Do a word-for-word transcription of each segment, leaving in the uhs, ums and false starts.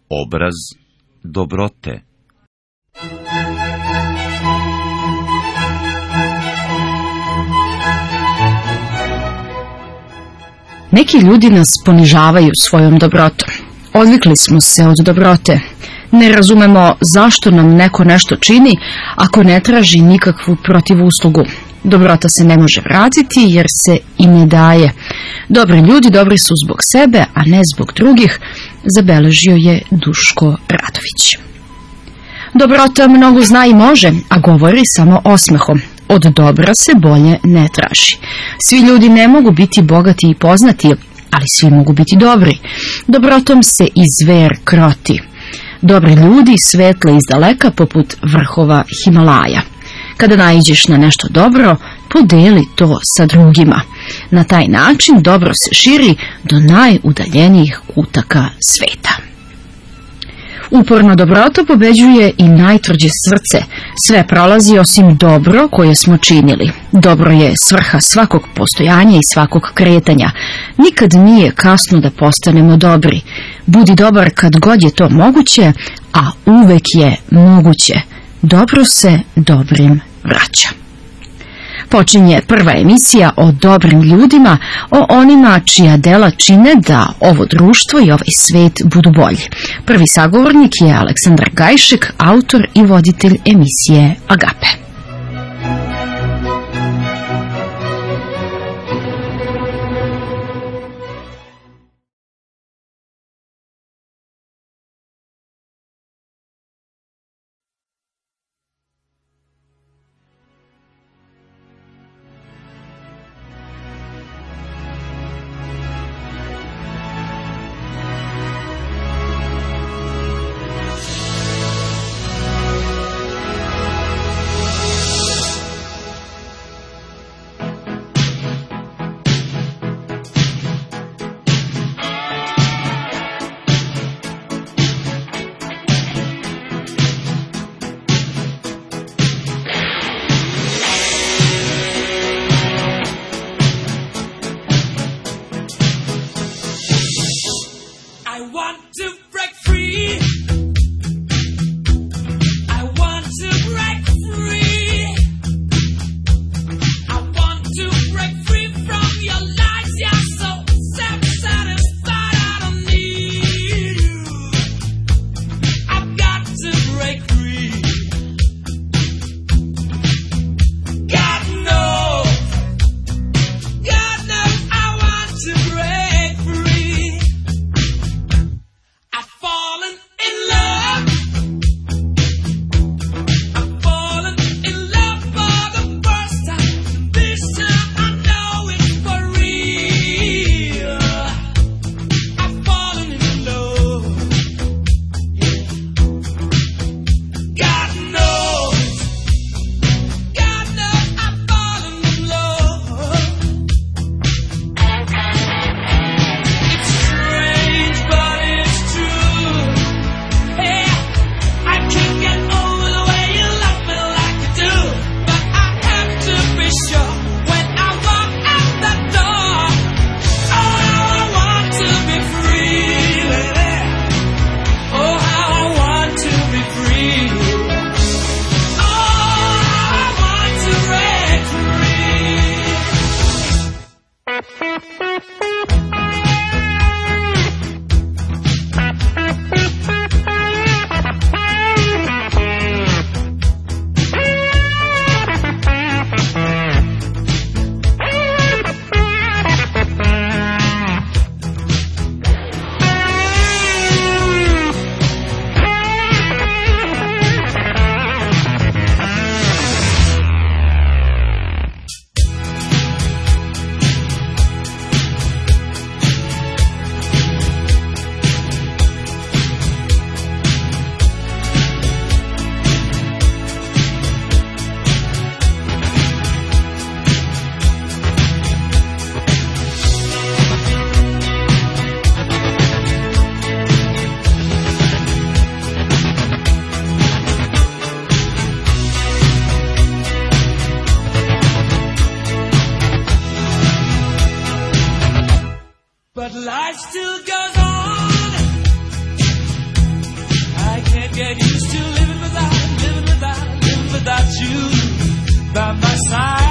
obraz dobrote. Neki ljudi nas ponižavaju svojom dobrotom. Odvikli smo se od dobrote. Ne razumemo zašto nam neko nešto čini ako ne traži nikakvu protivuslugu. Dobrota se ne može vratiti jer se i ne daje. Dobri ljudi dobri su zbog sebe, a ne zbog drugih, zabeležio je Duško Radović. Dobrota mnogo zna i može, a govori samo osmehom. Od dobra se bolje ne traži. Svi ljudi ne mogu biti bogati i poznati, ali svi mogu biti dobri. Dobrotom se i zver kroti. Dobri ljudi svetle izdaleka poput vrhova Himalaja. Kada naiđeš na nešto dobro, podeli to sa drugima. Na taj način dobro se širi do najudaljenijih kutaka sveta. Uporna dobrota pobeđuje i najtvrđe srce. Sve prolazi osim dobro koje smo činili. Dobro je svrha svakog postojanja i svakog kretanja. Nikad nije kasno da postanemo dobri. Budi dobar kad god je to moguće, a uvek je moguće. Dobro se dobrim vraća. Počinje prva emisija o dobrim ljudima, o onima čija dela čine da ovo društvo i ovaj svet budu bolji. Prvi sagovornik je Aleksandar Gajšek, autor i voditelj emisije Agape. get used to living without, living without, living without you by my side.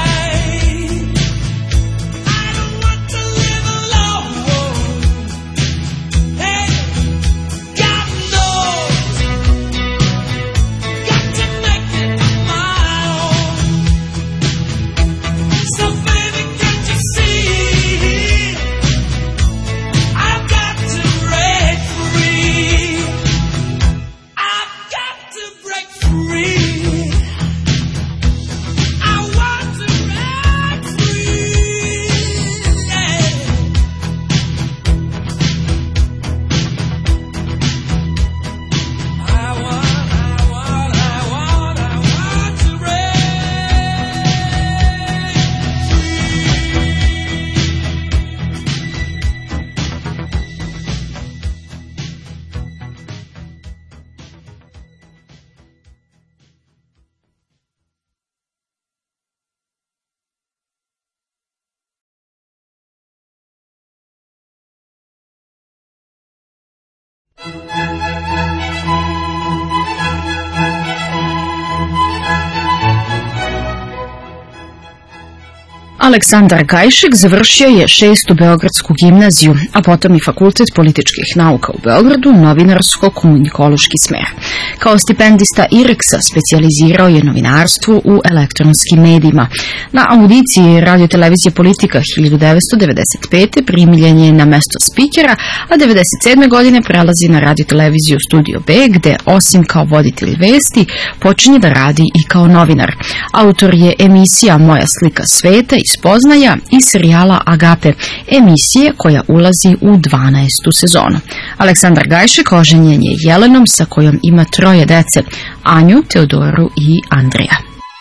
Aleksandar Gajšek završio je šestu Beogradsku gimnaziju, a potom i Fakultet političkih nauka u Beogradu, novinarsko-komunikološki smer. Kao stipendista I R E K S-a specijalizirao je novinarstvo u elektronskim medijima. Na audiciji Radio-televizije Politika hiljadu devetsto devedeset pete primiljen je na mesto spikera, a devedeset sedme godine prelazi na Radio-televiziju Studio B, gde osim kao voditelj vesti, počinje da radi i kao novinar. Autor je emisija Moja slika sveta iz Poznaja i serijala Agape, emisije koja ulazi u dvanaestu sezonu. Aleksandar Gajšek oženjen je Jelenom sa kojom ima troje dece, Anju, Teodoru i Andreja.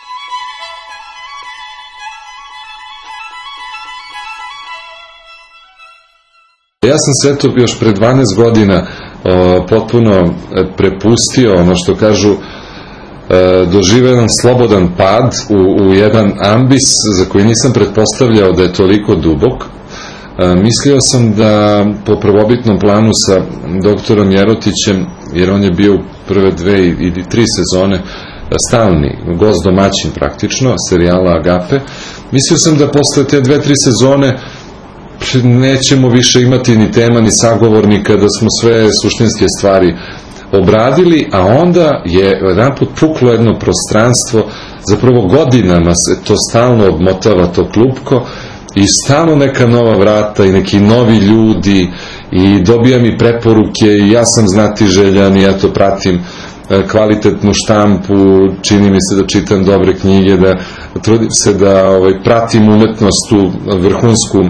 Ja sam sve to još pre dvanaest godina o, potpuno prepustio, ono što kažu, doživeo jedan slobodan pad u, u jedan ambis za koji nisam pretpostavljao da je toliko dubok. Mislio sam da po prvobitnom planu sa doktorom Jerotićem, jer on je bio u prve dve i tri sezone stalni gost domaćin praktično, serijala Agape, mislio sam da posle te dve, tri sezone nećemo više imati ni tema, ni sagovornika, da smo sve suštinske stvari obradili, a onda je jedan put puklo jedno prostranstvo, zapravo godinama se to stalno odmotava, to klupko, i stalno neka nova vrata i neki novi ljudi i dobijam i preporuke i ja sam znatiželjan i ja to pratim kvalitetnu štampu, čini mi se da čitam dobre knjige, da trudim se da ovaj, pratim umetnost tu vrhunsku,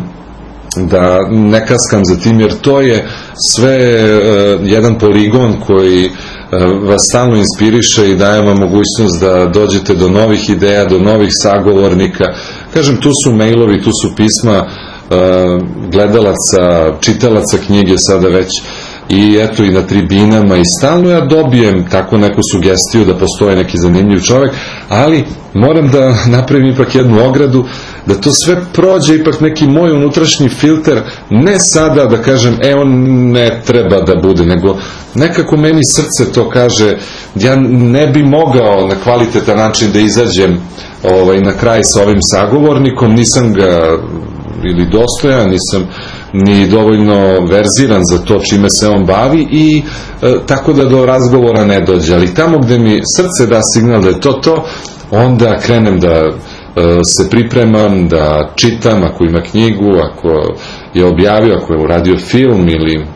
da ne kaskam za tim, jer to je sve uh, jedan poligon koji uh, vas stalno inspiriše i daje vam mogućnost da dođete do novih ideja, do novih sagovornika. Kažem, tu su mailovi, tu su pisma uh, gledalaca, čitalaca knjige sada već, i eto i na tribinama, i stalno ja dobijem tako neku sugestiju da postoje neki zanimljiv čovek, ali moram da napravim ipak jednu ogradu, da to sve prođe ipak neki moj unutrašnji filter, ne sada da kažem, e on ne treba da bude, nego nekako meni srce to kaže, ja ne bi mogao na kvalitetan način da izađem ovaj, na kraj sa ovim sagovornikom, nisam ga ili dostojan, nisam ni dovoljno verziran za to čime se on bavi i e, tako da do razgovora ne dođe, ali tamo gde mi srce da signal da je to to, onda krenem da e, se pripremam, da čitam, ako ima knjigu, ako je objavio, ako je uradio film ili e,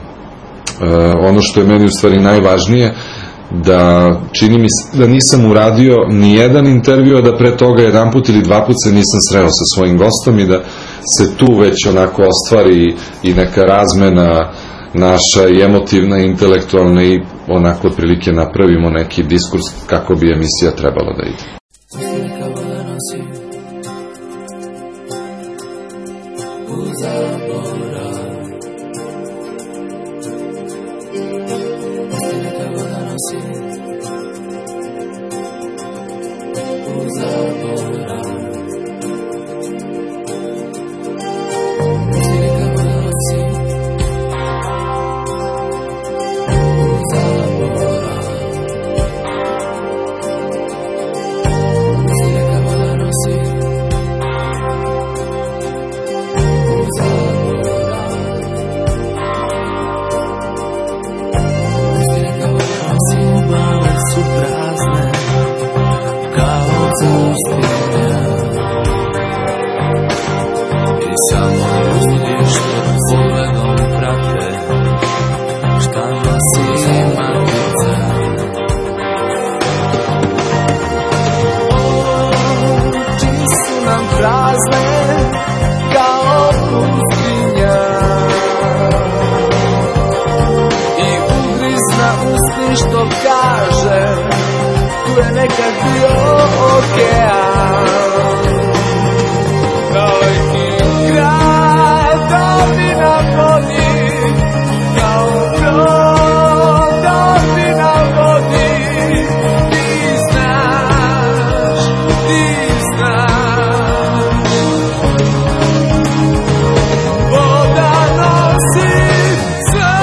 ono što je meni u stvari najvažnije, da čini mi se da nisam uradio ni jedan intervju, a da pre toga jedan put ili dva put se nisam sreo sa svojim gostom i da se tu već onako ostvari i neka razmena naša i emotivna i intelektualna i onako otprilike napravimo neki diskurs kako bi emisija trebala da ide. Zaborav pustinja i samo ljudi što pogledom prate šta nosi matica. Oči su nam prazne kao pustinja i ugrizna usni što kaže tu je nekad bio okean. Daleki gradovi na vodi, kao brodovi na vodi. Ti znaš, ti znaš, voda nosi sve.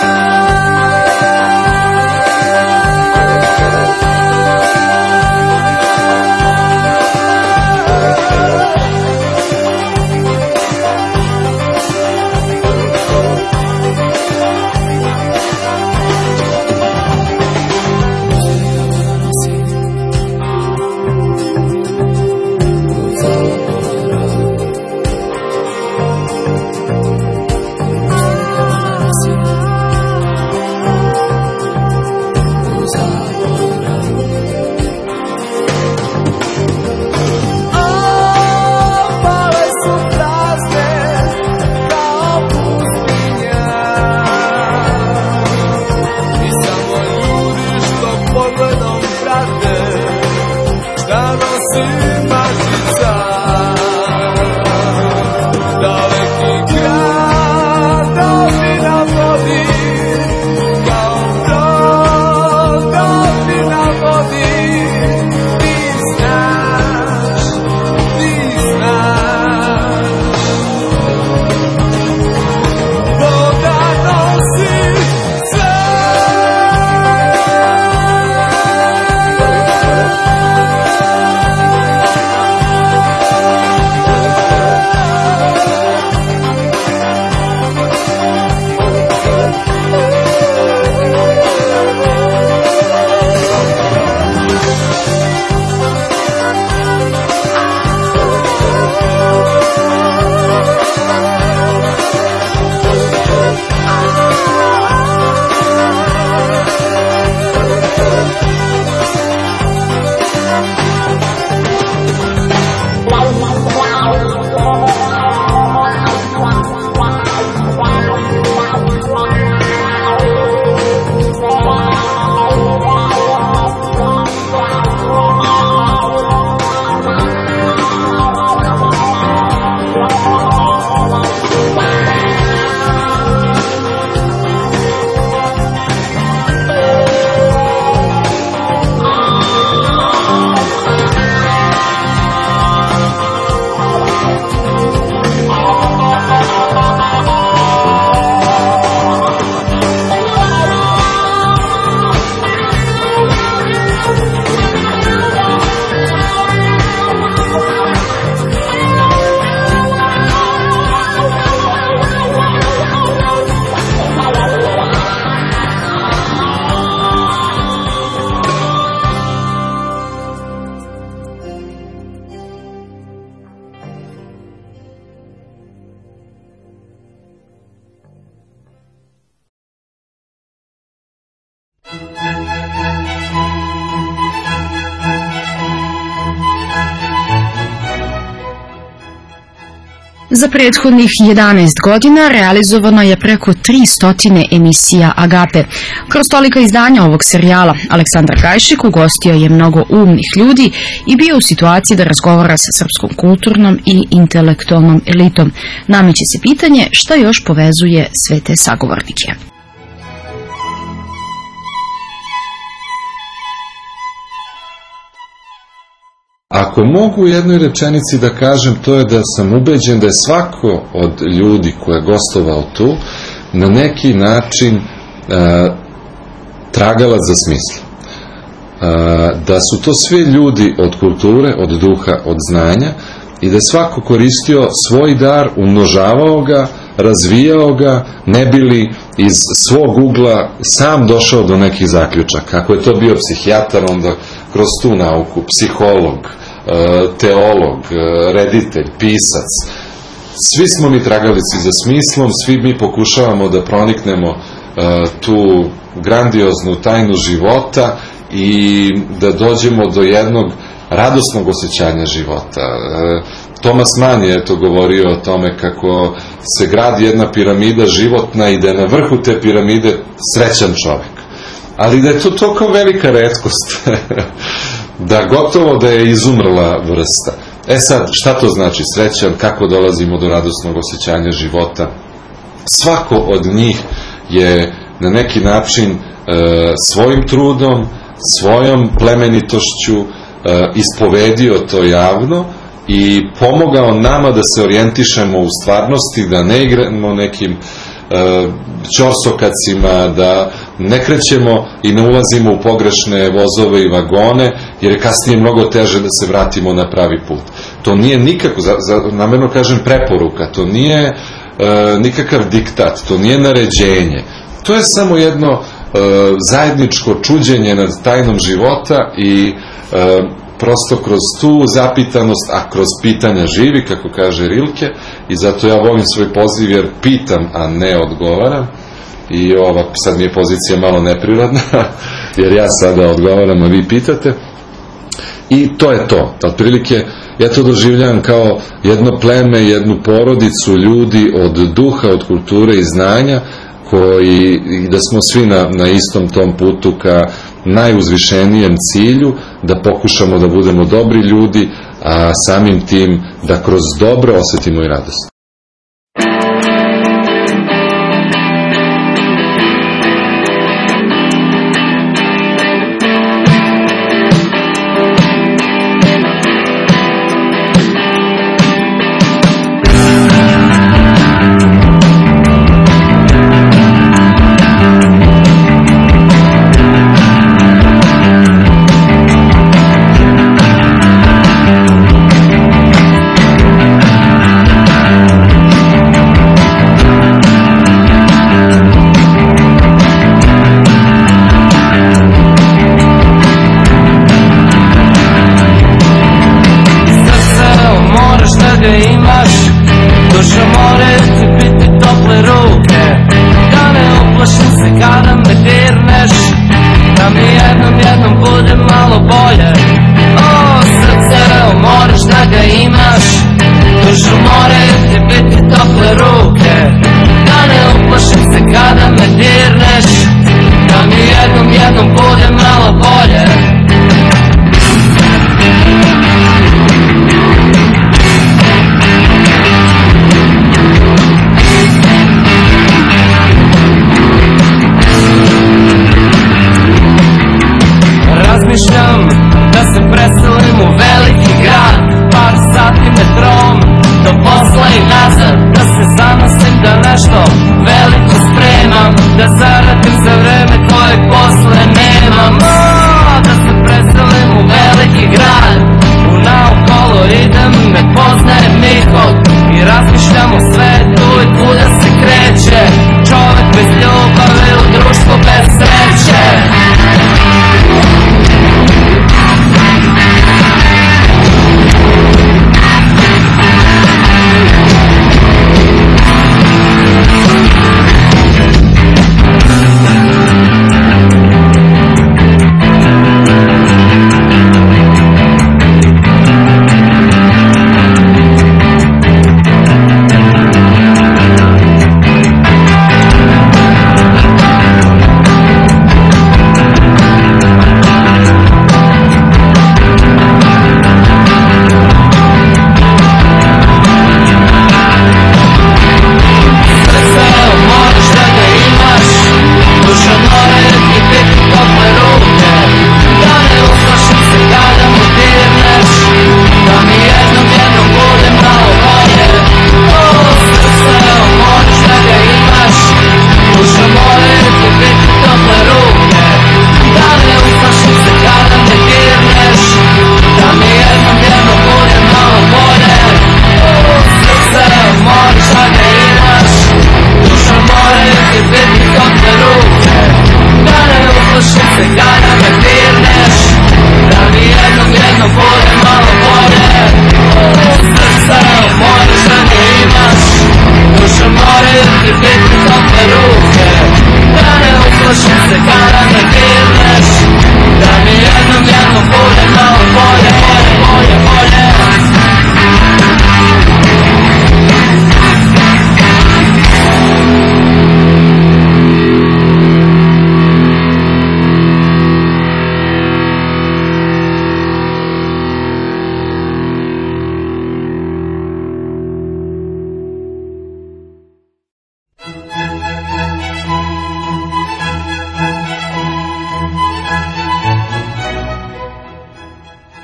Za prethodnih jedanaest godina realizovano je preko tristo emisija Agape. Kroz tolika izdanja ovog serijala Aleksandar Gajšik ugostio je mnogo umnih ljudi i bio u situaciji da razgovara sa srpskom kulturnom i intelektualnom elitom. Nameće se pitanje šta još povezuje sve te sagovornike. Ako mogu u jednoj rečenici da kažem, to je da sam ubeđen da je svako od ljudi koji je gostovao tu na neki način e, tragalac za smisla. E, da su to svi ljudi od kulture, od duha, od znanja i da je svako koristio svoj dar, umnožavao ga, razvijao ga, ne bili iz svog ugla sam došao do nekih zaključaka. Ako je to bio psihijatar, onda kroz tu nauku, psiholog, teolog, reditelj, pisac. Svi smo mi tragalici za smislom, svi mi pokušavamo da proniknemo tu grandioznu tajnu života i da dođemo do jednog radosnog osjećanja života. Thomas Mann je to govorio o tome kako se gradi jedna piramida životna i da je na vrhu te piramide srećan čovek. Ali da je to toliko velika retkost da gotovo da je izumrla vrsta. E sad, šta to znači srećan, kako dolazimo do radosnog osjećanja života? Svako od njih je na neki način e, svojim trudom, svojom plemenitošću e, ispovedio to javno i pomogao nama da se orijentišemo u stvarnosti, da ne igramo nekim e, ćorsokacima, da ne krećemo i ne ulazimo u pogrešne vozove i vagone, jer je kasnije mnogo teže da se vratimo na pravi put. To nije nikako, za, za, namerno kažem preporuka, to nije e, nikakav diktat, to nije naređenje. To je samo jedno e, zajedničko čuđenje nad tajnom života i e, prosto kroz tu zapitanost, a kroz pitanja živi, kako kaže Rilke, i zato ja volim svoj poziv jer pitam, a ne odgovaram. I ova, sad mi je pozicija malo neprirodna, jer ja sada odgovaram, a vi pitate. I to je to. Otprilike, ja to doživljam kao jedno pleme, jednu porodicu ljudi od duha, od kulture i znanja, koji, da smo svi na, na istom tom putu ka najuzvišenijem cilju, da pokušamo da budemo dobri ljudi, a samim tim da kroz dobro osetimo i radost.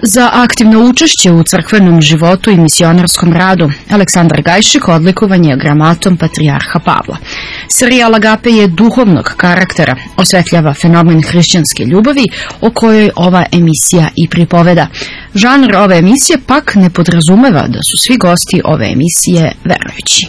Za aktivno učešće u crkvenom životu i misionarskom radu Aleksandar Gajšik odlikovan je gramatom patrijarha Pavla. Serijal Agape je duhovnog karaktera, osvetljava fenomen hrišćanske ljubavi o kojoj ova emisija i pripoveda. Žanr ove emisije pak ne podrazumeva da su svi gosti ove emisije verujući.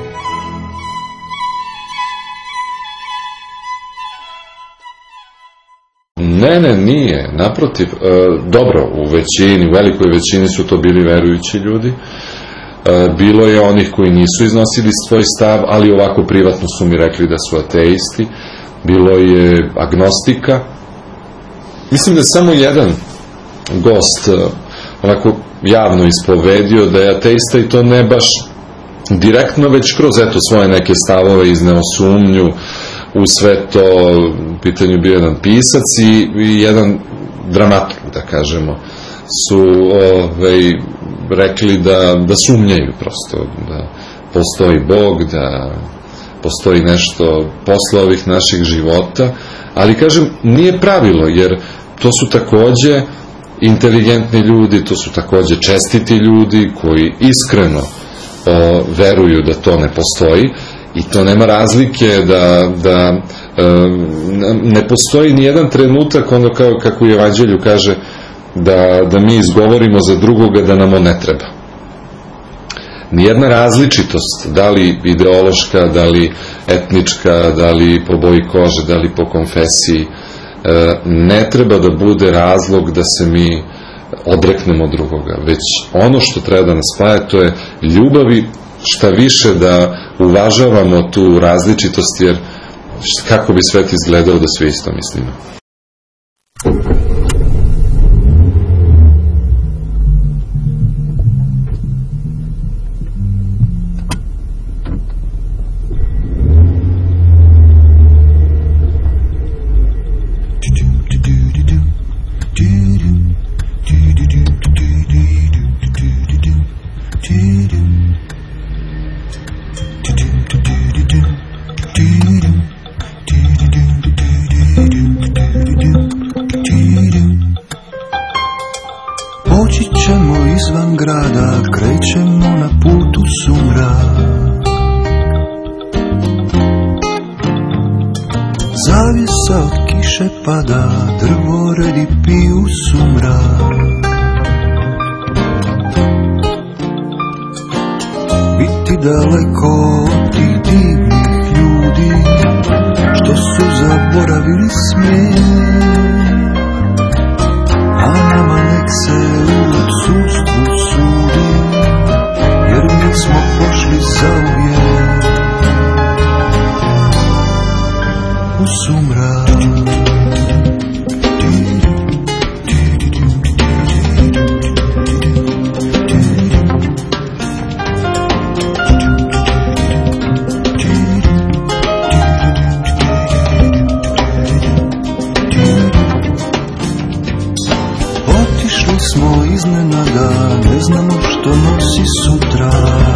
Ne, ne, nije. Naprotiv, e, dobro, u većini, u velikoj većini su to bili verujući ljudi. E, bilo je onih koji nisu iznosili svoj stav, ali ovako privatno su mi rekli da su ateisti. Bilo je agnostika. Mislim da je samo jedan gost e, onako javno ispovedio da je ateista i to ne baš direktno, već kroz eto svoje neke stavove izneo sumnju u sve to. U pitanju bio jedan pisac i, i jedan dramaturg, da kažemo, su ovaj, rekli da, da sumnjaju prosto, da postoji Bog, da postoji nešto posle ovih naših života, ali kažem, nije pravilo, jer to su takođe inteligentni ljudi, to su takođe čestiti ljudi koji iskreno o, veruju da to ne postoji. I to nema razlike da, da e, ne postoji ni jedan trenutak, ono kao, kako u Evanđelju kaže, da, da mi izgovorimo za drugoga da nam on ne treba. Nijedna različitost, da li ideološka, da li etnička, da li po boji kože, da li po konfesiji, e, ne treba da bude razlog da se mi odreknemo drugoga, već ono što treba da nas spaja, to je ljubavi, šta više da uvažavamo tu različitost, jer kako bi svet izgledao da svi isto mislimo. Poći ćemo izvan grada, krećemo na putu sumrak. Zavjesa od kiše pada, drvoredi piju sumrak. Biti daleko od tih divnih ljudi, što su zaboravili smijet. A nama nek se u odsustvu sudi, jer mi smo pošli zauvijek u sumrak. Smo iznenada, ne znamo što nosi sutra.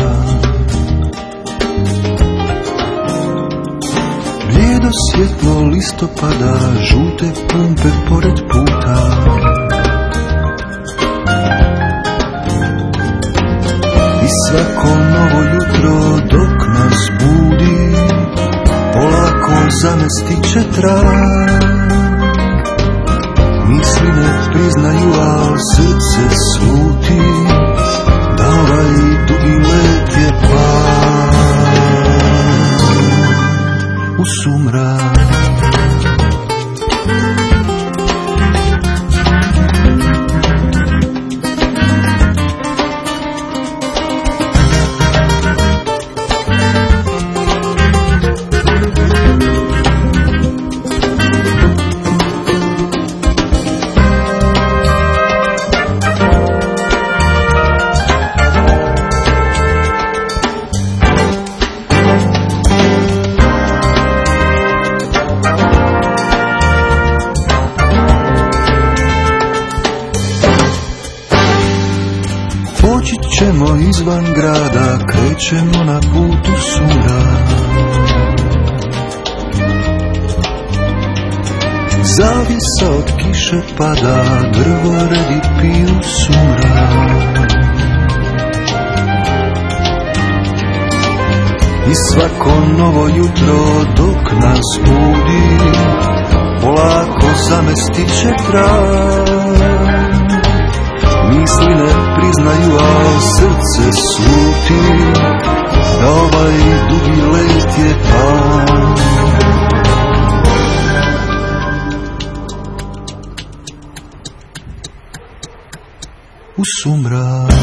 Blijedo svjetlo listopada, žute pumpe pored puta. I svako novo jutro dok nas budi, polako zamestit će trag. Misli ne priznaju, al srce sluti, da ovaj dugi let je pad u sumrak. Poći ćemo izvan grada, krećemo na putu sumrak. Zavisa od kiše pada, drvoredi piju sumrak. I svako novo jutro dok nas budi, polako zamestit će trag. Misli ne priznaju, a srce sluti, da ovaj dugi let je pad. U sumrak.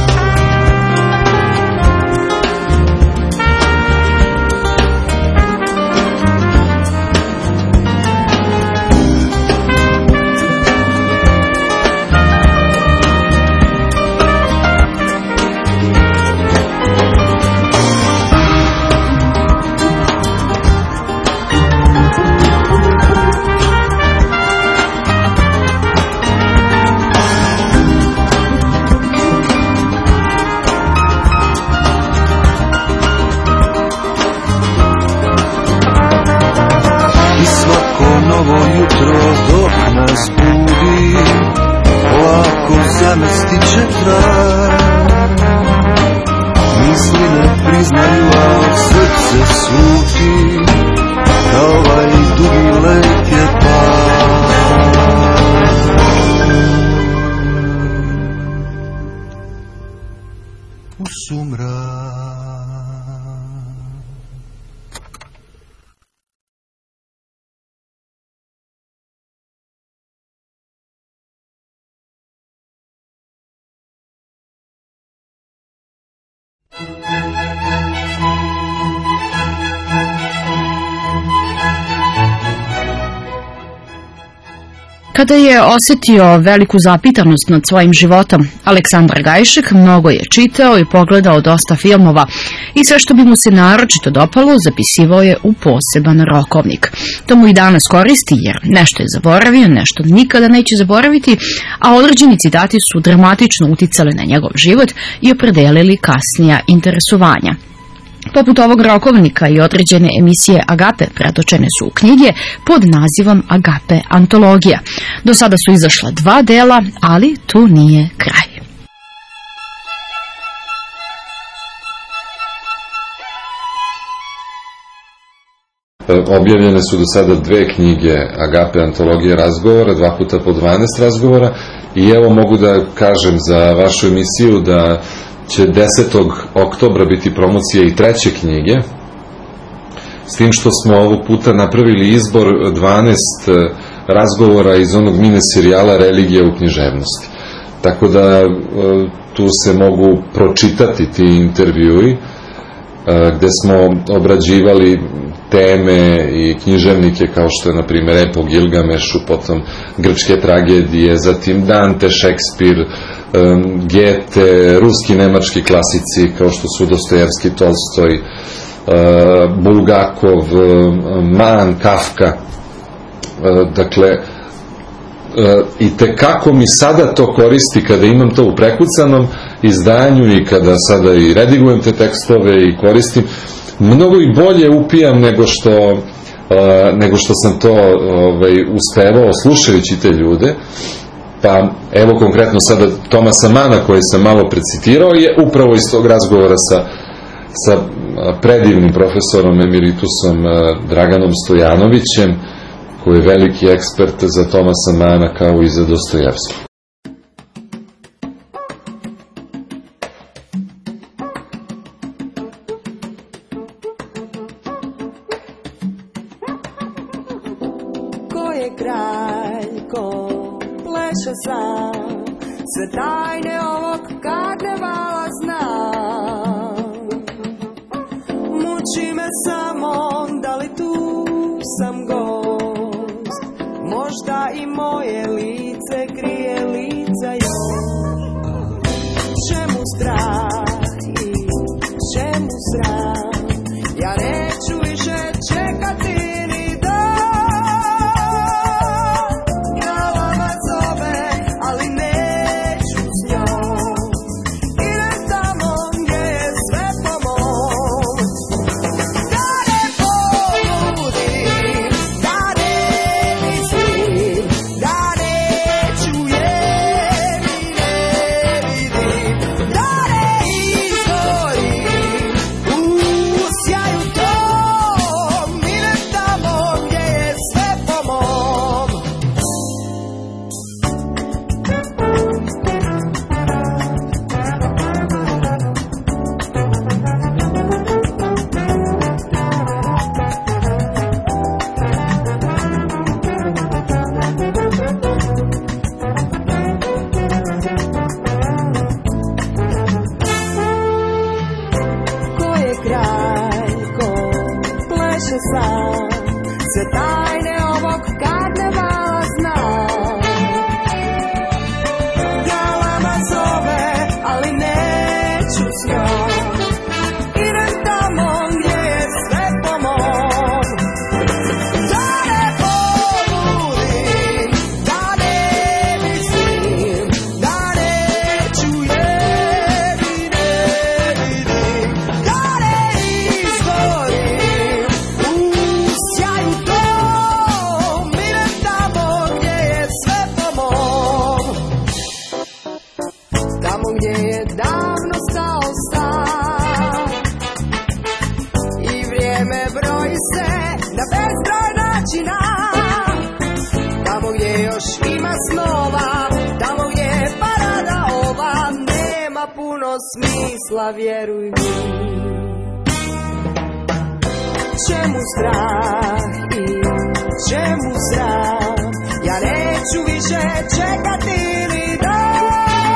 Kada je osjetio veliku zapitanost nad svojim životom, Aleksandar Gajšek mnogo je čitao i pogledao dosta filmova i sve što bi mu se naročito dopalo zapisivao je u poseban rokovnik. To mu i danas koristi jer nešto je zaboravio, nešto nikada neće zaboraviti, a određeni citati su dramatično uticali na njegov život i opredelili kasnija interesovanja. Poput ovog rokovnika i određene emisije Agape pretočene su u knjige pod nazivom Agape antologija. Do sada su izašla dva dela, ali tu nije kraj. Objavljene su do sada dve knjige Agape antologije razgovora, dva puta po dvanaest razgovora, i evo mogu da kažem za vašu emisiju da će desetog oktobra biti promocija i treće knjige, s tim što smo ovog puta napravili izbor dvanaest razgovora iz onog mini serijala Religija u književnosti. Tako da tu se mogu pročitati ti intervjui gde smo obrađivali teme i književnike kao što je na primjer Epo Gilgamešu, potom grčke tragedije, zatim Dante, Šekspir, Gete, ruski, nemački klasici kao što su Dostojevski, Tolstoj, Bulgakov, Mann, Kafka. Dakle, i tekako mi sada to koristi kada imam to u prekucanom izdanju i kada sada i redigujem te tekstove i koristim, mnogo i bolje upijam nego što nego što sam to ovaj, uspevao slušajući te ljude. Pa evo konkretno sada Tomasa Mana koji sam malo precitirao je upravo iz tog razgovora sa, sa predivnim profesorom emeritusom Draganom Stojanovićem, koji je veliki ekspert za Tomasa Mana kao i za Dostojevski. Ko je kralj, ko pleše sam, sve tajne ovog karnevala znam. Muči me samo, da li tu sam gost, možda i moje lice krije lica još. Čemu strah i čemu sram, ja neću više čekati ni dan. Glava zove, ali neću s njom, idem tamo gdje je sve pomoć. Da ne poludim, da ne mislim, još ima snova, tamo gdje je parada ova, nema puno smisla, vjeruj mi. Čemu strah i čemu sram, ja neću više čekati ni dan.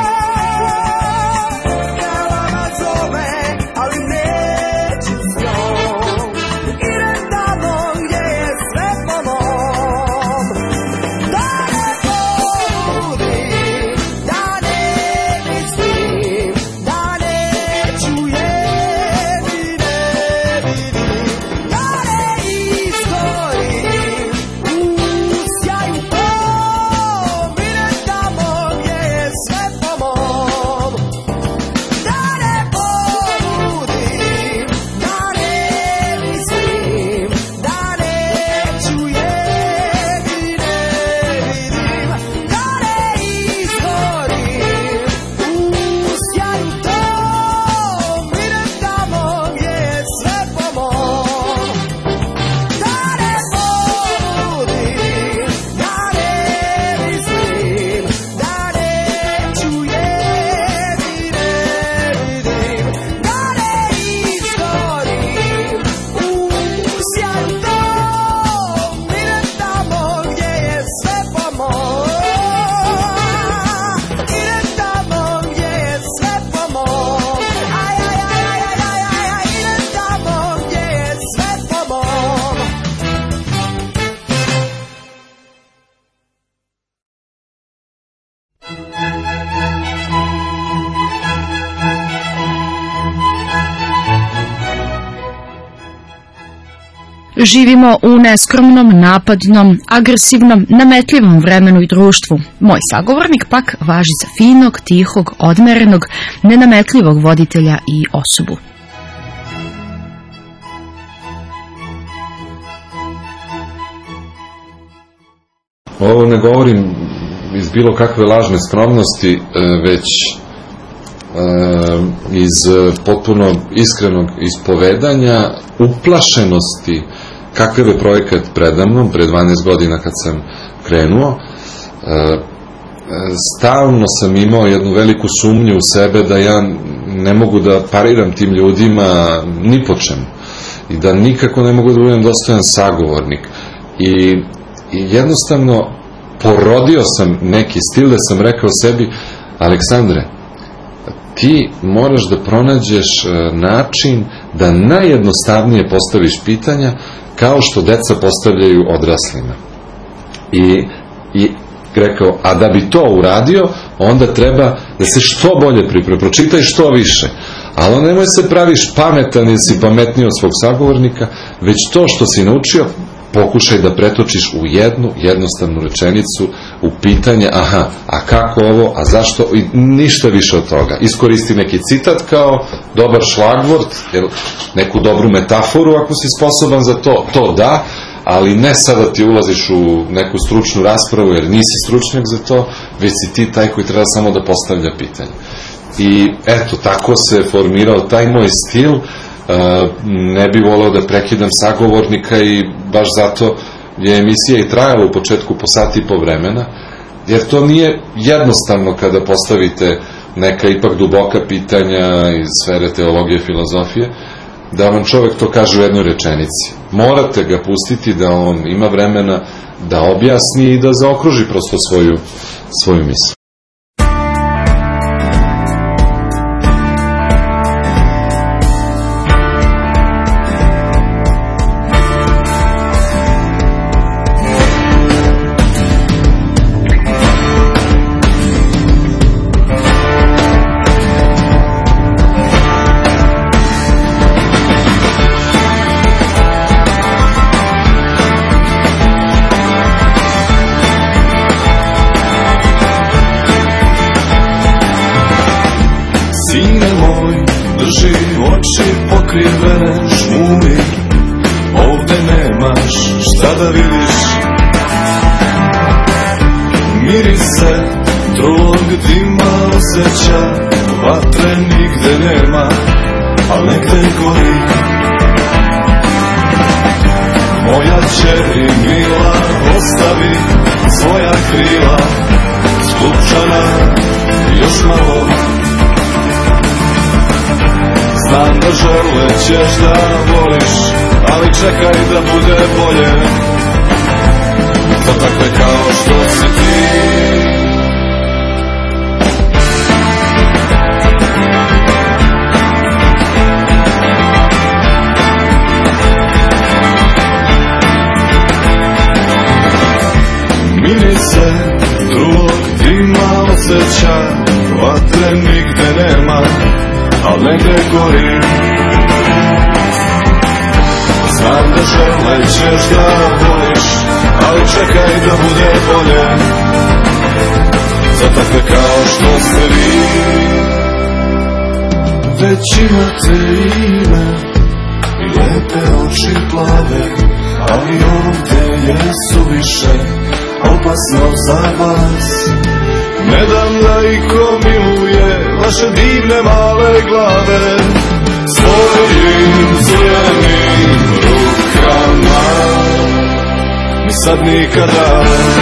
Galama zove, ali neću s njom, idem tamo gdje je sve po mom. Da ne pobudim, da ne mislim, da neću je ni ne vidim, da ne istorim u sjaju tom, idem tamo gdje je sve po mom. Da ne pobudim, da ne mislim, da neću je ni ne vidim, da ne istorim u sjaju tom, idem tamo gdje je sve po mom. Da ne pobudim, da ne mislim, da neću je ni ne vidim, da ne istorim u sjaju tom, idem tamo gdje je sve po mom. Idem tamo gdje je sve po mom. Aj, aj, aj, aj, aj, aj, aj, idem tamo gdje je sve po mom. Živimo u neskromnom, napadnom, agresivnom, nametljivom vremenu i društvu. Moj sagovornik pak važi za finog, tihog, odmerenog, nenametljivog voditelja i osobu. Ovo ne govorim iz bilo kakve lažne skromnosti, e, već e, iz e, potpuno iskrenog ispovedanja, uplašenosti kakav je projekat predamnom, pre dvanaest godina kad sam krenuo. E, stalno sam imao jednu veliku sumnju u sebe da ja ne mogu da pariram tim ljudima ni po čemu i da nikako ne mogu da budem dostojan sagovornik. I I jednostavno porodio sam neki stil da sam rekao sebi: Aleksandre, ti moraš da pronađeš način da najjednostavnije postaviš pitanja kao što deca postavljaju odraslima. I, i rekao, a da bi to uradio, onda treba da se što bolje pripremi, pročitaj što više. Ali nemoj se praviš pametan ili si pametniji od svog sagovornika, već to što si naučio pokušaj da pretočiš u jednu jednostavnu rečenicu, u pitanje, aha, a kako ovo, a zašto, i ništa više od toga. Iskoristi neki citat kao dobar šlagvort, neku dobru metaforu ako si sposoban za to, to da, ali ne sada ti ulaziš u neku stručnu raspravu jer nisi stručnjak za to, već si ti taj koji treba samo da postavlja pitanje. I eto, tako se formirao taj moj stil. Ne bi voleo da prekidam sagovornika i baš zato je emisija i trajala u početku po sati i po vremena, jer to nije jednostavno kada postavite neka ipak duboka pitanja iz sfere teologije, filozofije, da vam čovek to kaže u jednoj rečenici. Morate ga pustiti da on ima vremena da objasni i da zaokruži prosto svoju, svoju misl. Pokrivene šumi, ovde nemaš šta da vidiš. Mirise trulog dima osjeća, vatre nigde nema, al negde gori. Moja čeri mila, ostavi svoja krila, Skupčana još malo. Znam da žele ćeš da voliš, ali čekaj da bude bolje za takve kao što si ti. Mini se drugog dima osjeća, vatre nigde nema, al negde gori. Znam da žele ćeš da voliš, ali čekaj da bude bolje za takve kao što ste vi. Već imate ime i lepe oči plave, ali ovde je suviše opasno za vas. Ne dam da iko miluje vaše divne male glave svojim crvenim rukama, ni sad nikada.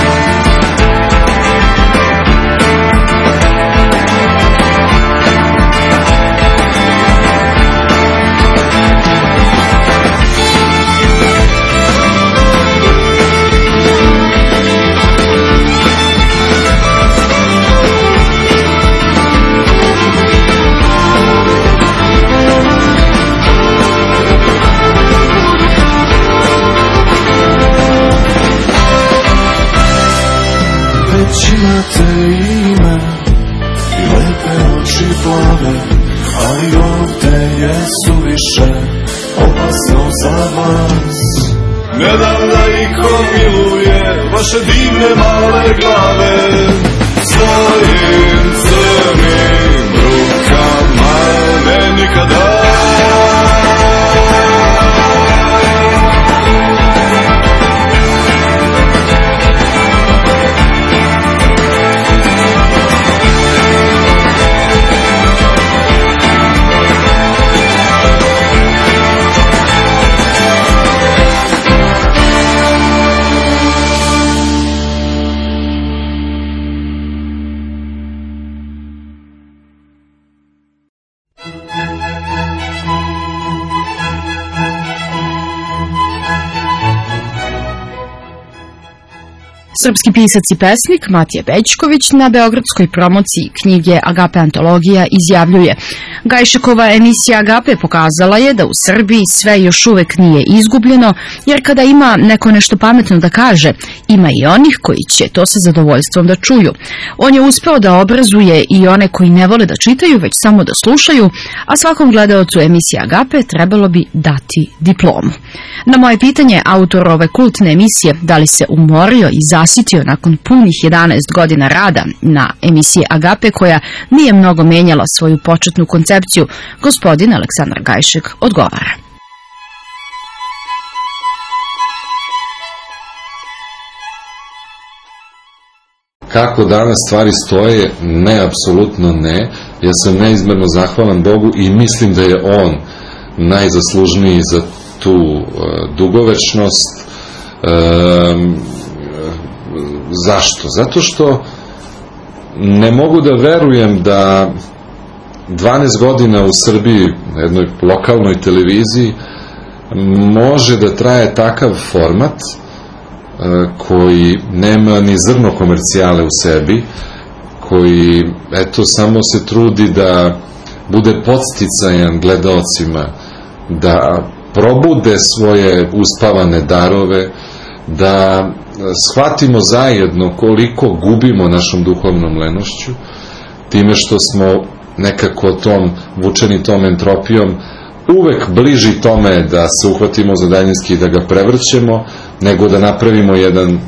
Već imate ime i lepe oči plave, ali ovde je suviše opasno za vas. Ne dam da iko miluje vaše divne male glave svojim crnim rukama, ne nikada. Srpski pisac i pesnik Matija Bećković na beogradskoj promociji knjige Agape antologija izjavljuje: Gajšekova emisija Agape pokazala je da u Srbiji sve još uvek nije izgubljeno, jer kada ima neko nešto pametno da kaže, ima i onih koji će to sa zadovoljstvom da čuju. On je uspeo da obrazuje i one koji ne vole da čitaju, već samo da slušaju, a svakom gledaocu emisije Agape trebalo bi dati diplomu. Na moje pitanje, autor ove kultne emisije, da li se umorio i zasitio nakon punih jedanaest godina rada na emisiji Agape, koja nije mnogo menjala svoju početnu koncepciju, gospodin Aleksandar Gajšek odgovara. Kako danas stvari stoje? Ne, apsolutno ne. Ja sam neizmerno zahvalan Bogu i mislim da je On najzaslužniji za tu uh, dugovečnost. Um, zašto? Zato što ne mogu da verujem da dvanaest godina u Srbiji na jednoj lokalnoj televiziji može da traje takav format uh, koji nema ni zrno komercijale u sebi, koji eto samo se trudi da bude podsticajan gledaocima, da probude svoje uspavane darove, da shvatimo zajedno koliko gubimo našom duhovnom lenošću, time što smo nekako tom, vučeni tom entropijom, uvek bliži tome da se uhvatimo za daljinski i da ga prevrćemo, nego da napravimo jedan uh,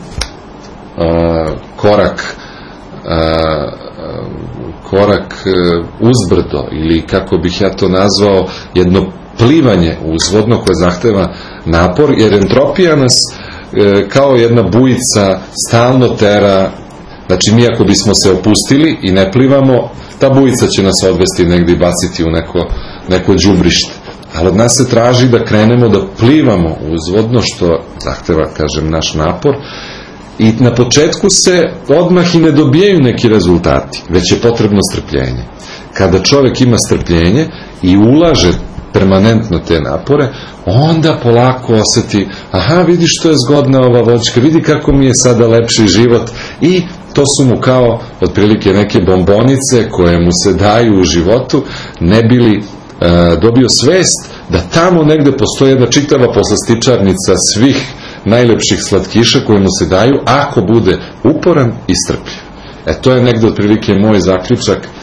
korak uh, korak uh, uzbrdo, ili kako bih ja to nazvao, jedno plivanje uzvodno koje zahteva napor, jer entropija nas e, kao jedna bujica stalno tera. Znači mi ako bismo se opustili i ne plivamo, ta bujica će nas odvesti negdje i baciti u neko, neko đubrište. ali od nas se traži da krenemo da plivamo uzvodno, što zahteva, kažem, naš napor, i na početku se odmah i ne dobijaju neki rezultati, već je potrebno strpljenje. Kada čovjek ima strpljenje i ulaže permanentno te napore, onda polako osjeti, aha, vidi što je zgodna ova voćka, vidi kako mi je sada lepši život, i to su mu kao otprilike neke bombonice koje mu se daju u životu, ne bi li e, dobio svest da tamo negde postoji jedna čitava poslastičarnica svih najlepših slatkiša koje mu se daju ako bude uporan i strpljiv. E, to je negde otprilike moj zaključak e,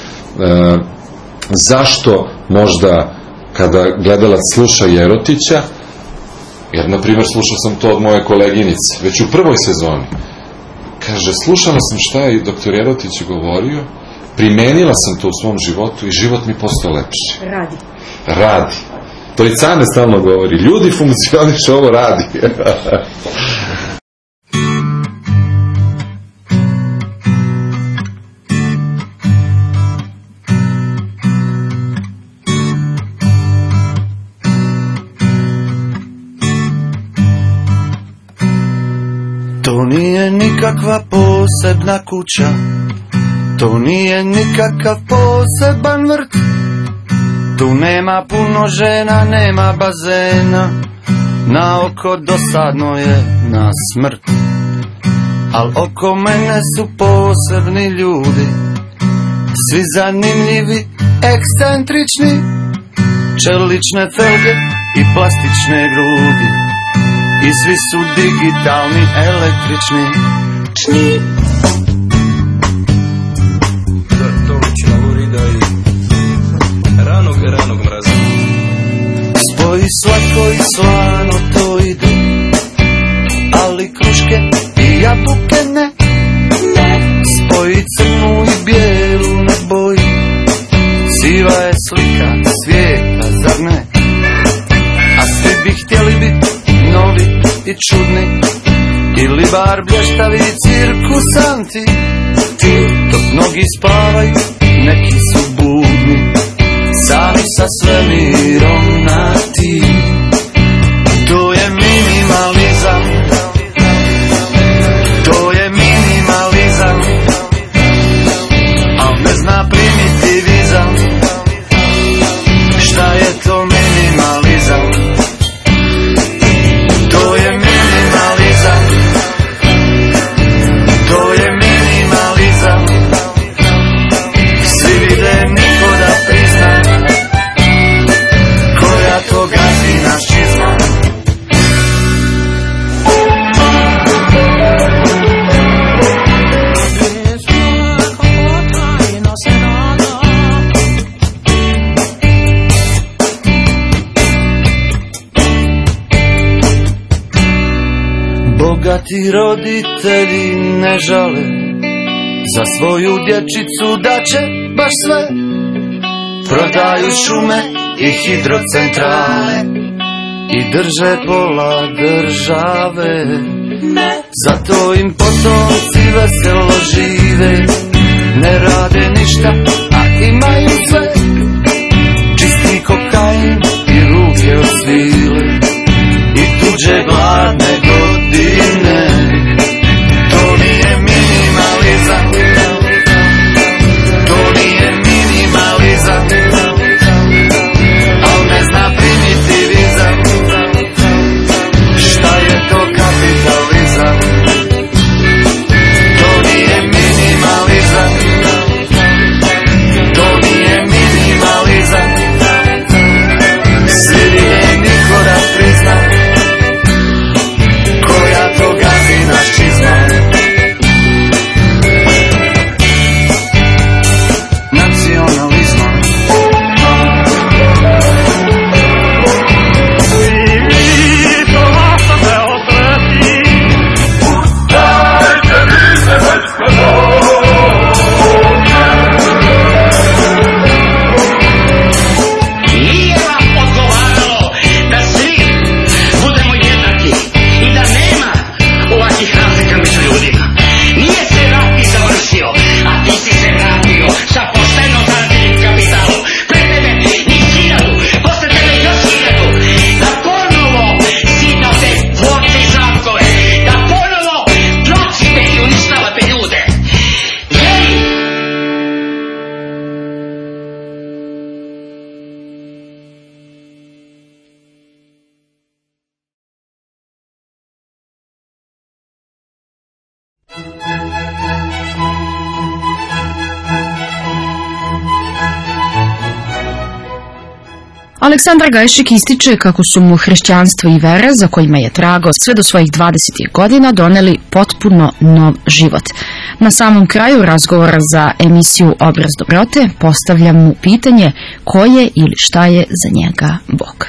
zašto možda kada gledalac sluša Jerotića, jer na primjer slušao sam to od moje koleginice već u prvoj sezoni, kaže, slušala sam šta je doktor Jerotić govorio, primenila sam to u svom životu i život mi postao lepši. Radi. Radi. To i Cane stalno govori. Ljudi funkcioniše, ovo radi. To nije nikakva posebna kuća, to nije nikakav poseban vrt, tu nema puno žena, nema bazena, na oko dosadno je na smrt. Al oko mene su posebni ljudi, svi zanimljivi, ekscentrični, čelične felge i plastične grudi, i svi su digitalni, električni. Čni. Vrtolična urida i ranog, ranog mraza. Spoji slatko i slano to ide, ali kruške i jabuke ne. Spoji crnu i bijelu na boji, siva je slika svijeta, zar ne? A svi bi htjeli biti novi i čudni, ili bar blještavi cirkusanti. Dok mnogi spavaju, neki su budni, sami sa svemirom na ti. To je minimalizam, to je minimalizam, al ne zna primitivizam. Šta je to minimalizam? To je minimalizam, to je minimalizam. Svi vide, niko da prizna, koja to gazi naš čizma. Bogati roditelji ne žale, za svoju dječicu da će baš sve. Prodaju šume i hidrocentrale i drže pola države. Zato im potomci veselo žive, ne rade ništa, a imaju sve. Čisti kokain i ruke od svile i tuđe gladne godine. To nije minimalizam, to nije minimalizam, al ne zna primitivizam. Šta je to kapitalizam? To nije minimalizam, Aleksandar Gajšek ističe kako su mu hrišćanstvo i vera, za kojima je tragao sve do svojih dvadesetih godina, doneli potpuno nov život. Na samom kraju razgovora za emisiju Obraz dobrote postavljam mu pitanje ko je ili šta je za njega Bog.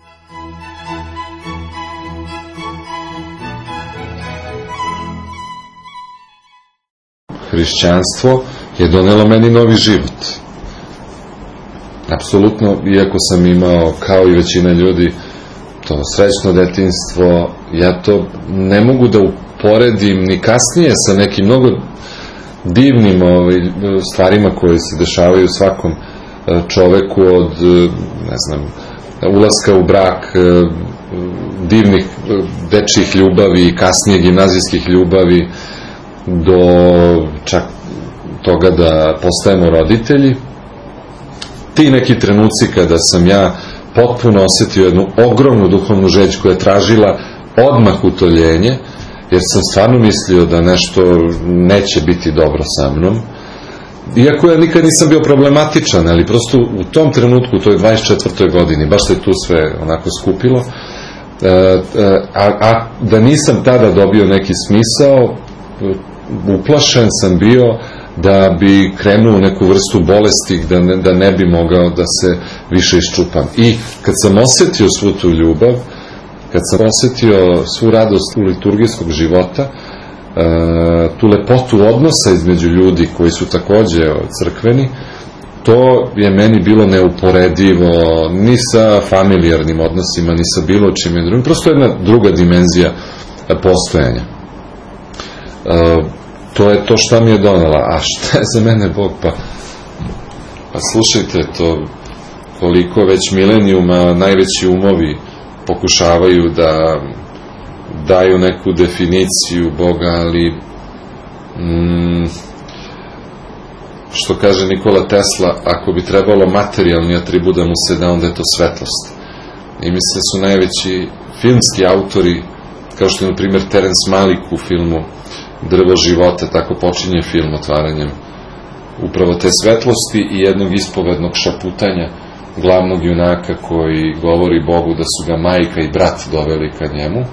Hrišćanstvo je donelo meni novi život. Apsolutno, iako sam imao, kao i većina ljudi, to srećno detinjstvo, ja to ne mogu da uporedim ni kasnije sa nekim mnogo divnim ovaj, stvarima koje se dešavaju svakom čoveku, od, ne znam, ulaska u brak, divnih dečjih ljubavi, kasnije gimnazijskih ljubavi, do čak toga da postajemo roditelji. Ti neki trenuci kada sam ja potpuno osetio jednu ogromnu duhovnu žeđ koja je tražila odmah utoljenje, jer sam stvarno mislio da nešto neće biti dobro sa mnom. Iako ja nikad nisam bio problematičan, ali prosto u tom trenutku, u toj dvadeset četvrtoj godini, baš se tu sve onako skupilo, a, a da nisam tada dobio neki smisao, uplašen sam bio da bi krenuo u neku vrstu bolesti, da ne, da ne bi mogao da se više iščupam. I kad sam osetio svu tu ljubav, kad sam osetio svu radost u liturgijskog života, tu lepotu odnosa između ljudi koji su takođe crkveni, to je meni bilo neuporedivo ni sa familijarnim odnosima, ni sa bilo čime drugim. Prosto jedna druga dimenzija postojanja. To je to šta mi je donela. A šta je za mene Bog? Pa, pa slušajte, to koliko već milenijuma najveći umovi pokušavaju da daju neku definiciju Boga, ali mm, što kaže Nikola Tesla, ako bi trebalo materijalni atribut da mu se da, onda je to svetlost. I mislim da su najveći filmski autori, kao što je na primjer Terence Malick u filmu Drvo života, tako počinje film otvaranjem upravo te svetlosti i jednog ispovednog šaputanja glavnog junaka koji govori Bogu da su ga majka i brat doveli ka njemu.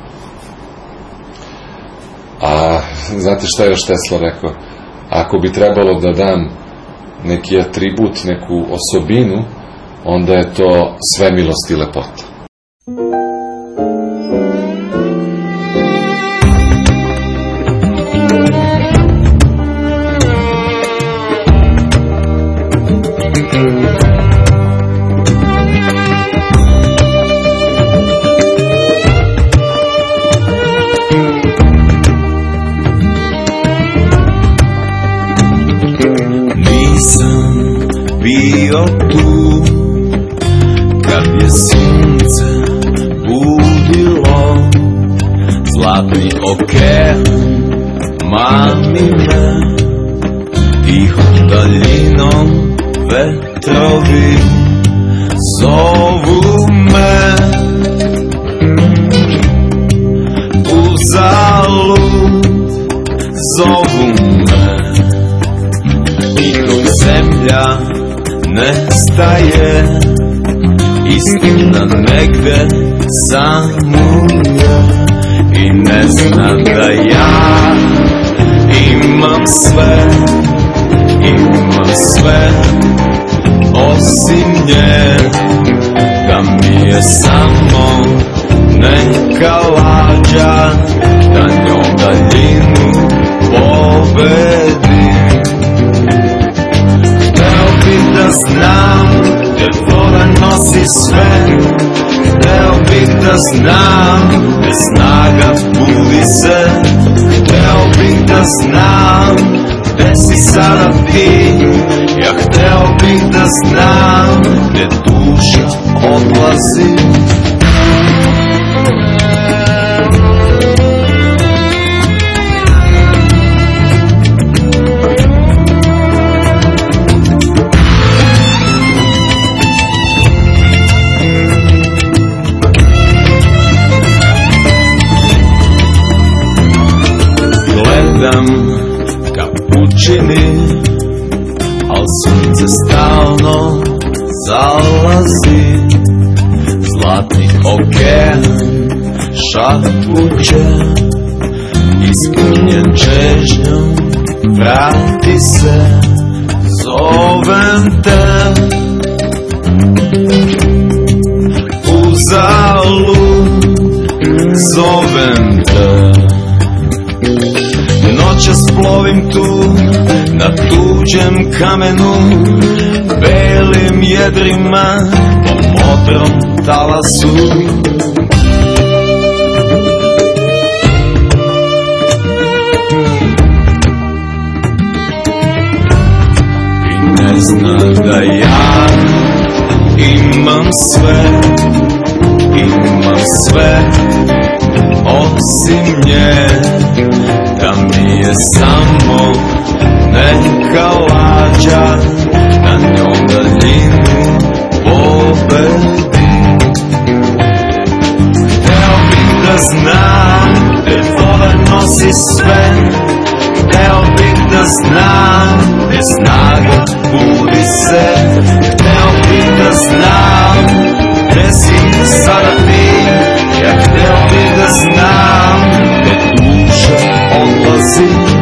A znate šta je još Tesla rekao? Ako bi trebalo da dam neki atribut, neku osobinu, onda je to svemilost i lepota. Bio tu kad je sunce budilo zlatni okean mami me tihom daljinom vetrovi zovu me uzalud zovu me i dok zemlja nestaje, istina negde zamulja i ne znam da ja imam sve, imam sve osim nje, da mi je samo neka lađa, da njom daljinu pobedim. Da znam gde voda nosi sve, hteo bih da znam gde snaga budi se, hteo bih da znam gde si sada ti, ja hteo bih da znam gde duša odlazi. Ka pučini, al sunce stalno zalazi, zlatni okean šapuće, ispunjen čežnjom, vrati se, zovem te. Uzalud zovem te. Noćas plovim tu, na tuđem kamenu, belim jedrima, po modrom talasu. I ne znam da ja imam sve, imam sve osim nje, da mi je samo neka lađa, na njom daljinu pobedim. Hteo bih da znam gde voda nosi sve, hteo bih da znam gde snaga budi se, hteo bih da znam gde si sada ti, ja hteo bih da znam gde duša odlazi.